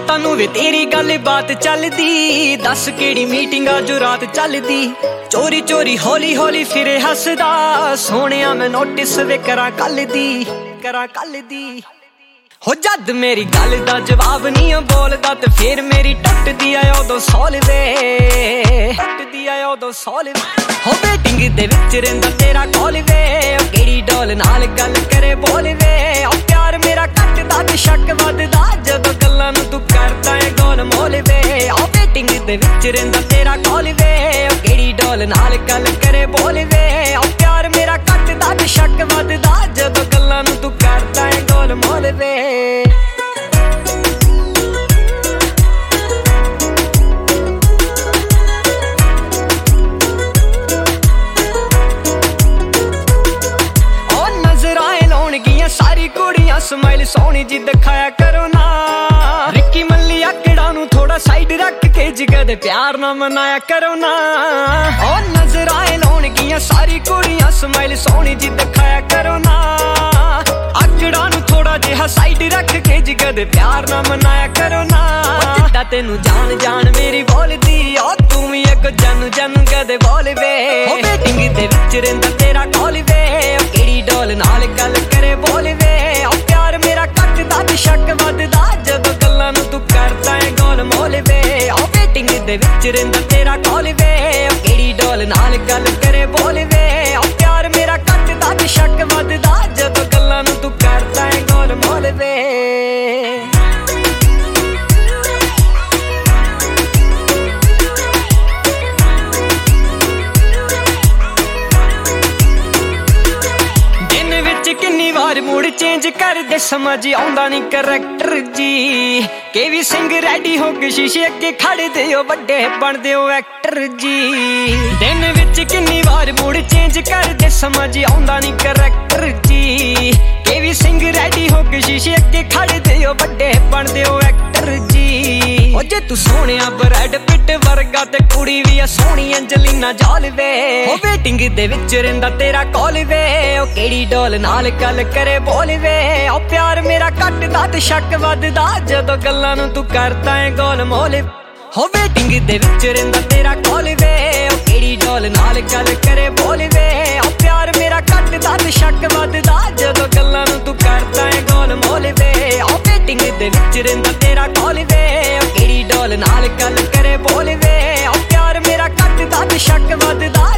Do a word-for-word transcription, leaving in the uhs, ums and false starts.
तानू वे तेरी गल बात चलदी, दस केड़ी मीटिंग जो रात चलदी। चोरी चोरी हौली हौली फिरे हसदा, सोहणिया मैं नोटिस वे करा कल दी, करा कल दी। हो जद मेरी गल दा जवाब नहीं बोलदा, ते फिर मेरी टुटदी आ उदों सौल वे, टुटदी आ उदों सौल वे। हो वेटिंग दे विच रहिंदा तेरा कॉल वे, ओ केड़ी डोल नाल गल करे बोल वे। ओ प्यार मेरा घटदा ते शक वधदा, जदों गल्लां नूं तू करदा है गोल मोल वे। ओ वेटिंग दे विच रहिंदा तेरा कॉल वे, ओ केड़ी डोल नाल गल करे बोल वे। ओ प्यार मेरा घटदा ते शक वधदा, जदों गल्लां नूं तू करदा है गोल मोल वे। सारी कुड़ियां स्माइल सोहनी जी दिखाया करो ना, रिक्की मल्ली आकड़ा नू थोड़ा साइड रख के जिगर दे प्यार ना मनाया करो ना। ओ नजर आए लौनगियां सारी कुड़ियां स्माइल सोहनी जी दिखाया करो ना, आकड़ा नू थोड़ा जिहा साइड रख के जिगर दे प्यार ना मनाया करो ना। जिद्दां तेनू जान जान मेरी बोलदी, ओ तू भी अग जन जन कदे बोल वे। ओ वेटिंग दे विच रहिंदा तेरा कॉल वे, ओ केड़ी डोल नाल गल करे बोल वे। ओ प्यार मेरा घटदा ते शक वधदा, जदों गल्लां नूं तू करदा है गोल मोल वे। ओ वेटिंग दे विच रहिंदा तेरा कॉल वे, ओ केड़ी डोल नाल गल करे बोल वे। ओ प्यार मेरा घटदा ते शक वधदा, जदों गल्लां नूं तू करदा है गोल मोल वे। किन्नी बार मूड चेंज कर दे, समझ आउंदा नहीं करैक्टर जी। केवी सिंह रेडी हो के शीशे अगे खड़े दे, ओ बड़े बनदे ओ एक्टर जी। दिन विच किन्नी बार मूड चेंज कर दे, समझ आउंदा नहीं करैक्टर जी। केवी सिंह रेडी हो के शीशे अगे खड़े दे, ओ बड़े बनदे ओ एक्टर जी। ओ जे तू सोहणिया ब्रैड पिट वर्गा, ते कुड़ी भी आ सोहणी अंजलिना जॉल वे। ओ वेटिंग दे विच रहिंदा तेरा कॉल वे, ओ केड़ी डोल नाल गल करे बोल वे। ओ प्यार मेरा घटदा ते शक वधदा, जदों गल्लां नूं तू करदा है गोल मोल। हो वेटिंग दे विच रहिंदा तेरा कॉल वे, ओ केड़ी डोल नाल गल करे बोल वे। ओ प्यार मेरा घटदा ते शक वधदा, जदों गल्लां नूं तू करदा है गोल मोल वे। ओ वेटिंग दे विच रहिंदा तेरा कॉल वे, ओ केड़ी डोल नाल गल करे बोल वे। ओ प्यार मेरा घटदा ते शक वधदा,